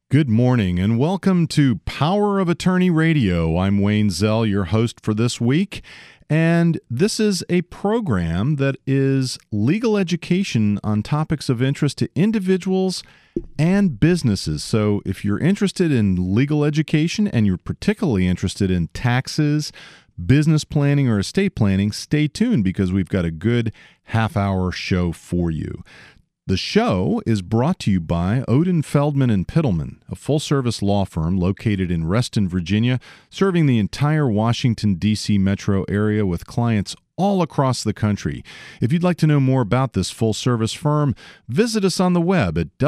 Good morning and welcome to Power of Attorney Radio. I'm Wayne Zell, your host for this week, and this is a program that is legal education on topics of interest to individuals and businesses. So if you're interested in legal education and you're particularly interested in taxes, business planning, or estate planning, stay tuned because we've got a good half-hour show for you. The show is brought to you by Odin Feldman and Pittleman, a full-service law firm located in Reston, Virginia, serving the entire Washington, D.C. metro area with clients all across the country. If you'd like to know more about this full-service firm, visit us on the web at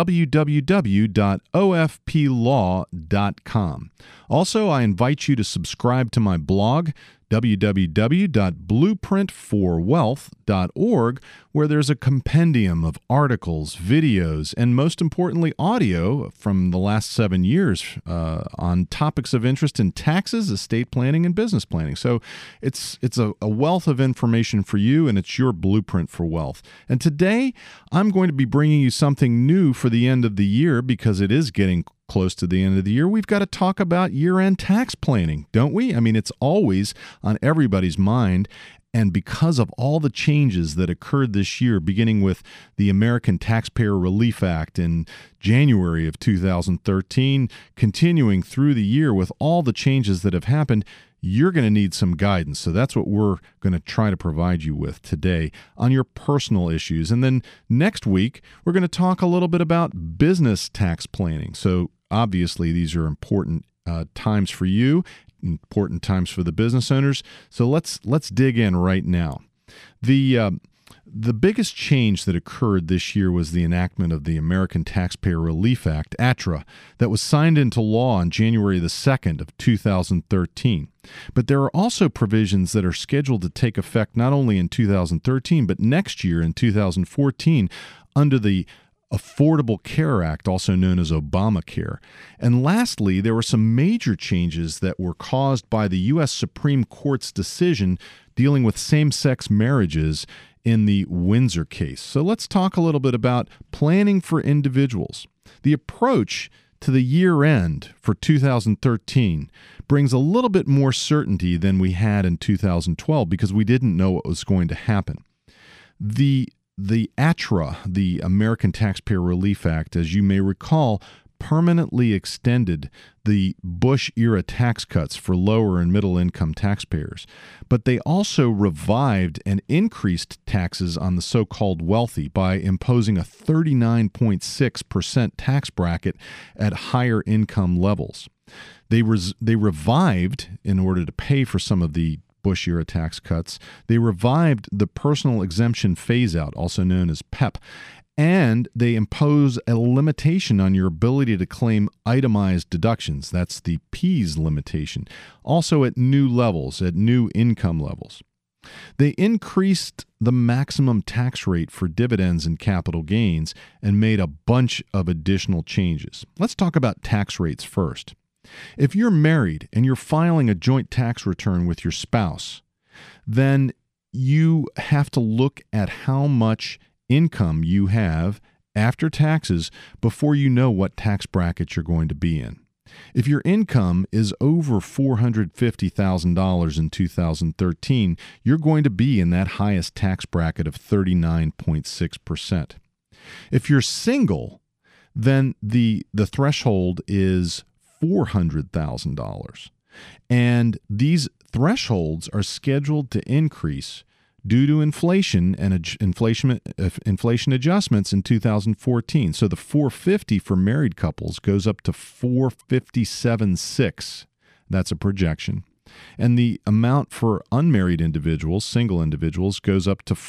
www.ofplaw.com. Also, I invite you to subscribe to my blog, www.blueprintforwealth.org, where there's a compendium of articles, videos, and most importantly, audio from the last 7 years on topics of interest in taxes, estate planning, and business planning. So it's a wealth of information for you, and it's your blueprint for wealth. And today, I'm going to be bringing you something new for the end of the year because it is getting close to the end of the year. We've got to talk about year-end tax planning, don't we? I mean, it's always on everybody's mind. And because of all the changes that occurred this year, beginning with the American Taxpayer Relief Act in January of 2013, continuing through the year with all the changes that have happened, you're going to need some guidance. So that's what we're going to try to provide you with today on your personal issues. And then next week, we're going to talk a little bit about business tax planning. So obviously, these are important times for you, important times for the business owners. So let's dig in right now. The biggest change that occurred this year was the enactment of the American Taxpayer Relief Act, ATRA, that was signed into law on January the 2nd of 2013. But there are also provisions that are scheduled to take effect not only in 2013, but next year in 2014 under the Affordable Care Act, also known as Obamacare. And lastly, there were some major changes that were caused by the U.S. Supreme Court's decision dealing with same-sex marriages in the Windsor case. So let's talk a little bit about planning for individuals. The approach to the year end for 2013 brings a little bit more certainty than we had in 2012 because we didn't know what was going to happen. The ATRA, the American Taxpayer Relief Act, as you may recall, permanently extended the Bush-era tax cuts for lower and middle-income taxpayers. But they also revived and increased taxes on the so-called wealthy by imposing a 39.6% tax bracket at higher income levels. They revived, in order to pay for some of the Bush-era tax cuts, they revived the personal exemption phase-out, also known as PEP, and they impose a limitation on your ability to claim itemized deductions. That's the PEAS limitation, also at new levels, at new income levels. They increased the maximum tax rate for dividends and capital gains and made a bunch of additional changes. Let's talk about tax rates first. If you're married and you're filing a joint tax return with your spouse, then you have to look at how much income you have after taxes before you know what tax bracket you're going to be in. If your income is over $450,000 in 2013, you're going to be in that highest tax bracket of 39.6%. If you're single, then the threshold is $400,000. And these thresholds are scheduled to increase due to inflation and inflation adjustments in 2014. So the 450 for married couples goes up to 457.6. That's a projection. And the amount for unmarried individuals, single individuals, goes up to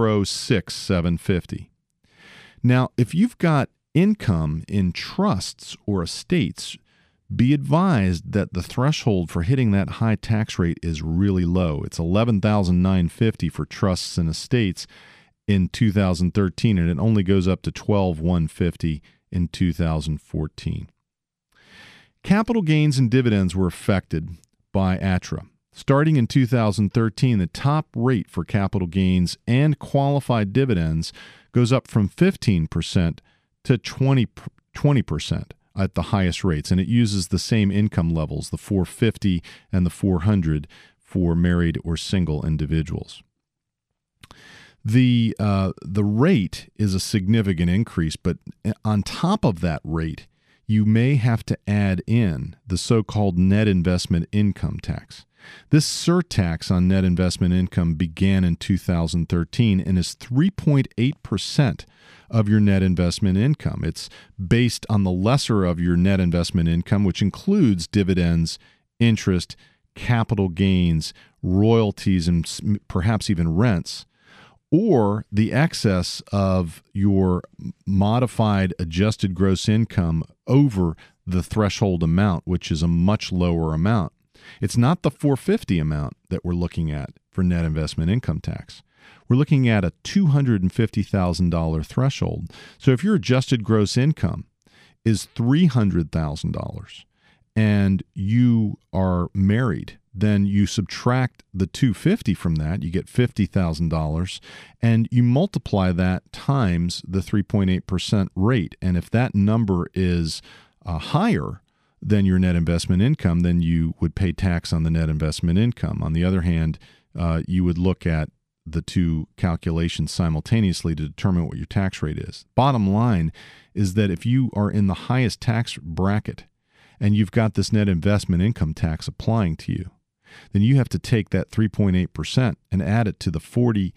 406,750. Now, if you've got income in trusts or estates, be advised that the threshold for hitting that high tax rate is really low. It's $11,950 for trusts and estates in 2013, and it only goes up to $12,150 in 2014. Capital gains and dividends were affected by ATRA. Starting in 2013, the top rate for capital gains and qualified dividends goes up from 15% to 20%. at the highest rates, and it uses the same income levels, the 450 and the 400 for married or single individuals. The rate is a significant increase, but on top of that rate, you may have to add in the so-called net investment income tax. This surtax on net investment income began in 2013 and is 3.8% of your net investment income. It's based on the lesser of your net investment income, which includes dividends, interest, capital gains, royalties, and perhaps even rents, or the excess of your modified adjusted gross income over the threshold amount, which is a much lower amount. It's not the 450 amount that we're looking at for net investment income tax. We're looking at a $250,000 threshold. So if your adjusted gross income is $300,000 and you are married, then you subtract the $250 from that, you get $50,000, and you multiply that times the 3.8% rate. And if that number is higher than your net investment income, then you would pay tax on the net investment income. On the other hand, you would look at the two calculations simultaneously to determine what your tax rate is. Bottom line is that if you are in the highest tax bracket and you've got this net investment income tax applying to you, then you have to take that 3.8% and add it to the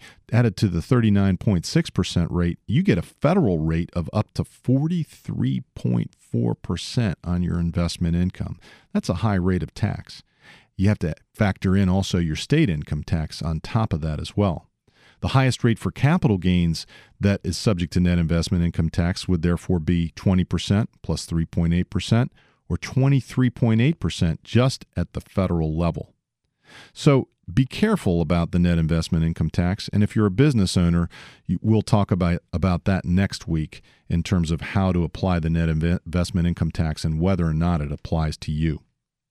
39.6% rate. You get a federal rate of up to 43.4% on your investment income. That's a high rate of tax. You have to factor in also your state income tax on top of that as well. The highest rate for capital gains that is subject to net investment income tax would therefore be 20% plus 3.8% or 23.8% just at the federal level. So be careful about the net investment income tax. And if you're a business owner, we'll talk about that next week in terms of how to apply the net investment income tax and whether or not it applies to you.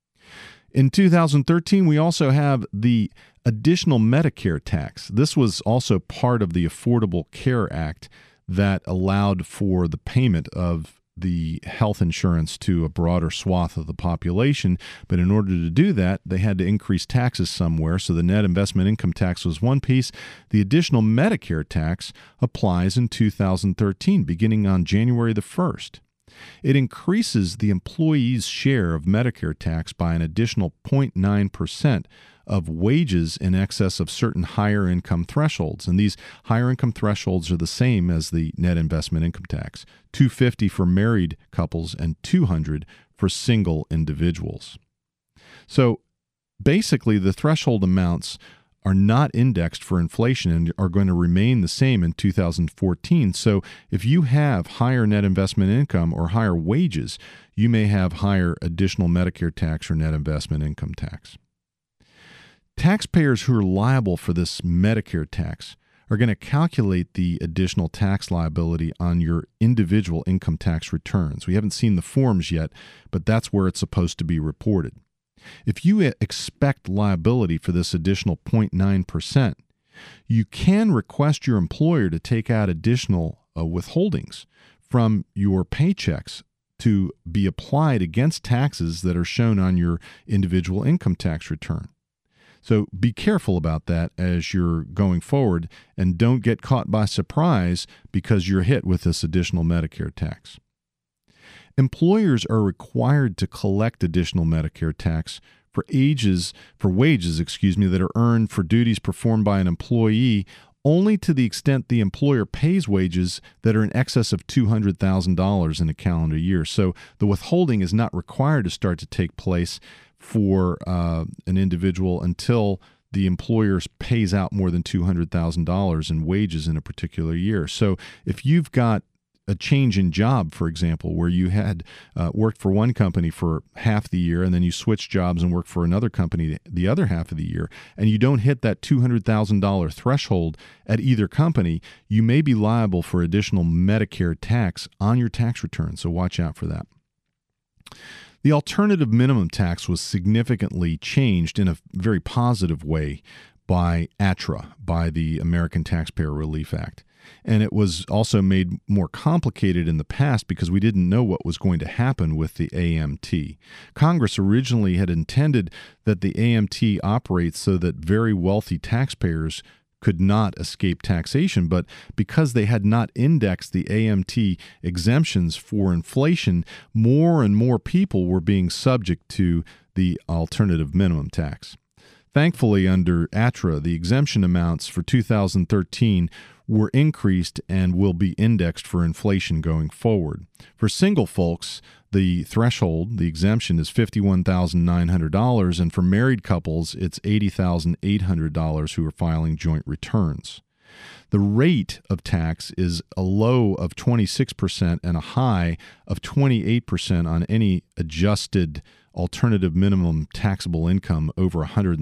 In 2013, we also have the additional Medicare tax. This was also part of the Affordable Care Act that allowed for the payment of the health insurance to a broader swath of the population. But in order to do that, they had to increase taxes somewhere. So the net investment income tax was one piece. The additional Medicare tax applies in 2013, beginning on January the 1st. It increases the employee's share of Medicare tax by an additional 0.9% of wages in excess of certain higher income thresholds. And these higher income thresholds are the same as the net investment income tax, $250 for married couples and $200 for single individuals. So basically, the threshold amounts are not indexed for inflation and are going to remain the same in 2014. So if you have higher net investment income or higher wages, you may have higher additional Medicare tax or net investment income tax. Taxpayers who are liable for this Medicare tax are going to calculate the additional tax liability on your individual income tax returns. We haven't seen the forms yet, but that's where it's supposed to be reported. If you expect liability for this additional 0.9%, you can request your employer to take out additional withholdings from your paychecks to be applied against taxes that are shown on your individual income tax return. So be careful about that as you're going forward and don't get caught by surprise because you're hit with this additional Medicare tax. Employers are required to collect additional Medicare tax for wages that are earned for duties performed by an employee only to the extent the employer pays wages that are in excess of $200,000 in a calendar year. So the withholding is not required to start to take place for an individual until the employer pays out more than $200,000 in wages in a particular year. So if you've got a change in job, for example, where you had worked for one company for half the year and then you switch jobs and work for another company the other half of the year, and you don't hit that $200,000 threshold at either company, you may be liable for additional Medicare tax on your tax return. So watch out for that. The alternative minimum tax was significantly changed in a very positive way by ATRA, by the American Taxpayer Relief Act. And it was also made more complicated in the past because we didn't know what was going to happen with the AMT. Congress originally had intended that the AMT operates so that very wealthy taxpayers could not escape taxation, but because they had not indexed the AMT exemptions for inflation, more and more people were being subject to the alternative minimum tax. Thankfully, under ATRA, the exemption amounts for 2013 were increased and will be indexed for inflation going forward. For single folks, the threshold, the exemption, is $51,900, and for married couples, it's $80,800 who are filing joint returns. The rate of tax is a low of 26% and a high of 28% on any adjusted alternative minimum taxable income over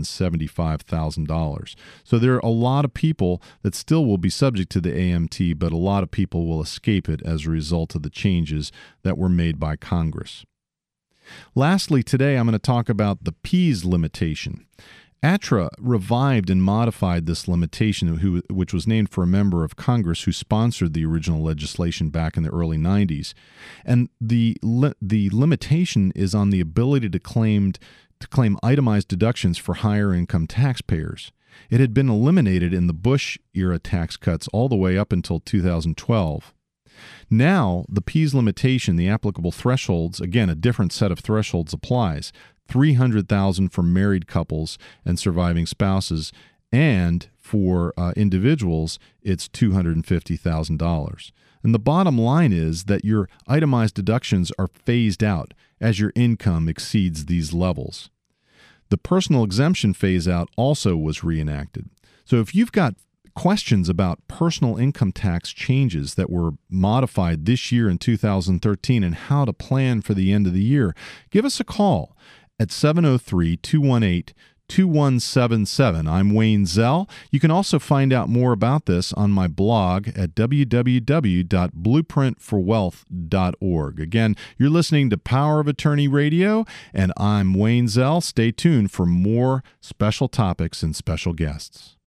$175,000. So there are a lot of people that still will be subject to the AMT, but a lot of people will escape it as a result of the changes that were made by Congress. Lastly, today I'm going to talk about the PEAS limitation. ATRA revived and modified this limitation, which was named for a member of Congress who sponsored the original legislation back in the early 90s. And the limitation is on the ability to claim itemized deductions for higher income taxpayers. It had been eliminated in the Bush-era tax cuts all the way up until 2012. Now, the PEAS limitation, the applicable thresholds, again, a different set of thresholds applies. $300,000 for married couples and surviving spouses, and for individuals, it's $250,000. And the bottom line is that your itemized deductions are phased out as your income exceeds these levels. The personal exemption phase-out also was reenacted. So if you've got questions about personal income tax changes that were modified this year in 2013 and how to plan for the end of the year, give us a call at 703-218-2177. I'm Wayne Zell. You can also find out more about this on my blog at www.blueprintforwealth.org. Again, you're listening to Power of Attorney Radio, and I'm Wayne Zell. Stay tuned for more special topics and special guests.